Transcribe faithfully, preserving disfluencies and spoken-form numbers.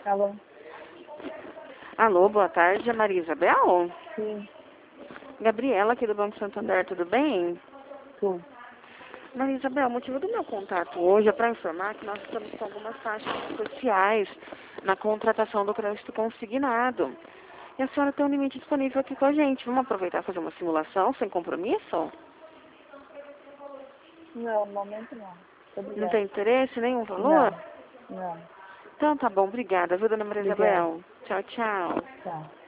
Alô? Alô, boa tarde, é Maria Isabel? Sim, Gabriela, aqui do Banco Santander, tudo bem? tudo. Maria Isabel, o motivo do meu contato hoje é para informar que nós estamos com algumas taxas especiais na contratação do crédito consignado. E a senhora tem um limite disponível aqui com a gente. Vamos aproveitar e fazer uma simulação sem compromisso? Não, no momento não. Não Obrigada. tem interesse, nenhum valor? Não, não. Então tá bom, obrigada, viu, dona Maria Obrigada. Isabel? Tchau, tchau. Tchau.